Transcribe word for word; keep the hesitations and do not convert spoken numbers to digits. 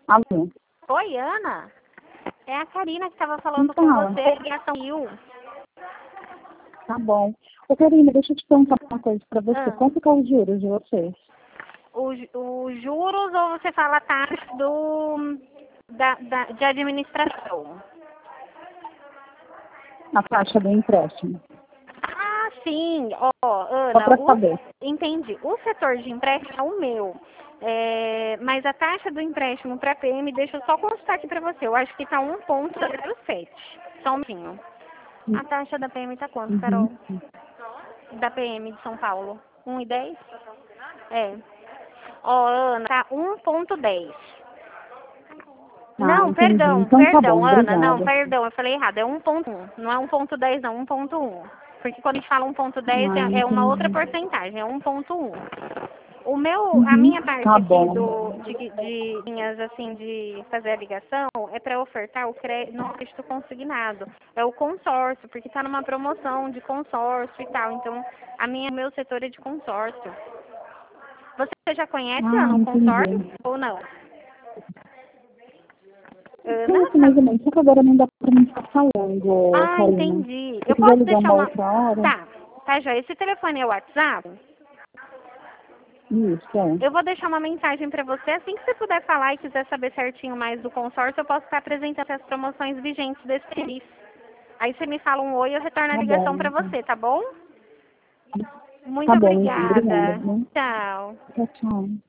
Alô? Oi, Ana? É a Karina que estava falando Então, com você, ligação Rio. Tá bom. Ô, Karina, deixa eu te perguntar uma coisa pra você. Ah, Quanto que é os juros de vocês? os, os juros ou você fala a taxa do, da, da, de administração? A taxa do empréstimo? Ah, sim. Ó, Só Ana, pra o, saber. entendi. O setor de empréstimo é o meu. É, mas a taxa do empréstimo para P M, deixa eu só consultar aqui para você. Eu acho que está um ponto zero sete. Só um pouquinho. A taxa da P M está quanto, Uhum. Carol? Da P M de São Paulo? um e dez? É. Ó, Ana, tá um ponto dez. Ah, Não, entendi. perdão, Então tá perdão, bom, Ana, não, obrigada. perdão, eu falei errado, é um ponto um, não é um ponto dez não, um ponto um. Porque quando a gente fala um ponto dez Ah, é é uma outra entendi. porcentagem, é um ponto um. O meu, a Uhum. minha parte Tá aqui bom. do, de, de linhas assim de fazer a ligação é para ofertar o crédito no crédito consignado. É o consórcio, porque está numa promoção de consórcio e tal. Então, a minha, meu setor é de consórcio. Você já conhece, Ah, Ana, o consórcio entendi. ou não? Ana, Conheço tá. mais ou menos, só que agora não dá pra mim ficar falando, Ah, Karina. entendi. Se Eu quiser posso ligar deixar uma uma. outra hora, Tá, tá, já. Esse telefone é o WhatsApp? isso, é. Eu vou deixar uma mensagem para você. Assim que você puder falar e quiser saber certinho mais do consórcio, eu posso estar apresentando as promoções vigentes desse serviço. Aí você me fala um oi e eu retorno a Tá ligação bom, para então. você, tá bom? Muito Tá bom, então. Obrigada, obrigada. viu? Tchau. Tchau, tchau.